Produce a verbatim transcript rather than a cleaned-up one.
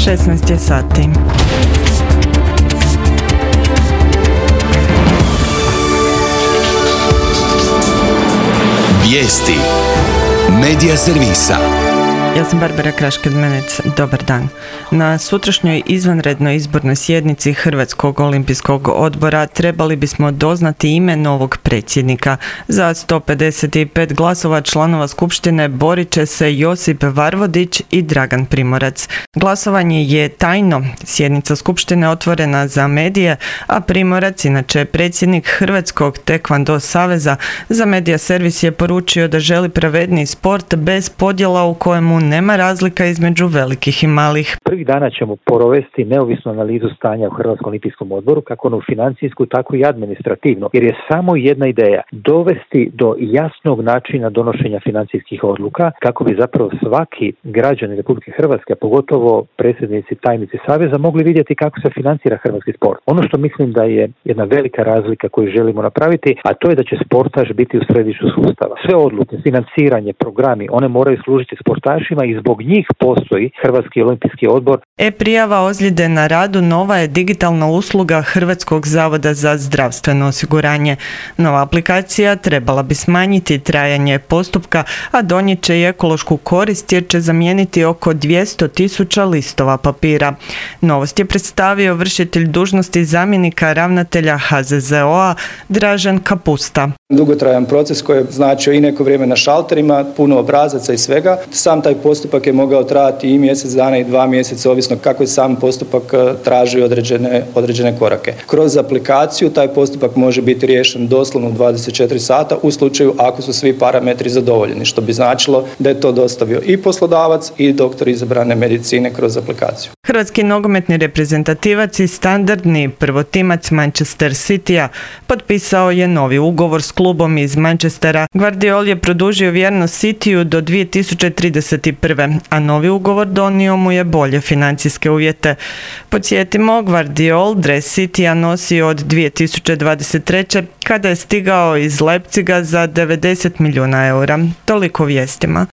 šesnaest je sati. Vijesti Medija servisa. Ja sam Barbara Krašked-Menec, dobar dan. Na sutrašnjoj izvanrednoj izbornoj sjednici Hrvatskog olimpijskog odbora trebali bismo doznati ime novog predsjednika. Za sto pedeset pet glasova članova skupštine borit će se Josip Varvodić i Dragan Primorac. Glasovanje je tajno, sjednica skupštine otvorena za medije, a Primorac, inače predsjednik Hrvatskog tekvando saveza, za Medija servis je poručio da želi pravedniji sport bez podjela u kojemu nema razlika između velikih i malih. Prvih dana ćemo provesti neovisnu analizu stanja u Hrvatskom olimpijskom odboru, kako ono financijsku, tako i administrativno, jer je samo jedna ideja, dovesti do jasnog načina donošenja financijskih odluka, kako bi zapravo svaki građanin Republike Hrvatske, pogotovo predsjednici, tajnici saveza, mogli vidjeti kako se financira hrvatski sport. Ono što mislim da je jedna velika razlika koju želimo napraviti, a to je da će sportaš biti u središtu sustava. Sve odluke, financiranje, programi, one moraju služiti sportašima i zbog njih postoji Hrvatski olimpijski odbor. E-prijava ozljede na radu nova je digitalna usluga Hrvatskog zavoda za zdravstveno osiguranje. Nova aplikacija trebala bi smanjiti trajanje postupka, a donijet će i ekološku korist jer će zamijeniti oko dvjesto tisuća listova papira. Novost je predstavio vršitelj dužnosti zamjenika ravnatelja H Z Z O-a Dražen Kapusta. Dugotrajan proces koji je značio i neko vrijeme na šalterima, puno obrazaca i svega. Sam taj postupak je mogao trajati i mjesec dana i dva mjeseca, ovisno kako je sam postupak traži određene, određene korake. Kroz aplikaciju taj postupak može biti riješen doslovno u dvadeset četiri sata u slučaju ako su svi parametri zadovoljeni, što bi značilo da je to dostavio i poslodavac i doktor izabrane medicine kroz aplikaciju. Hrvatski nogometni reprezentativac i standardni prvotimac Manchester Citya potpisao je novi ugovor s klubom iz Manchestera. Guardiol je produžio vjernost Cityu do dvije tisuće trideset prve. a novi ugovor donio mu je bolje financijske uvjete. Podsjetimo, Guardiol dres Citya nosi od dvije tisuće dvadeset treće. kada je stigao iz Leipziga za devedeset milijuna eura. Toliko vijestima.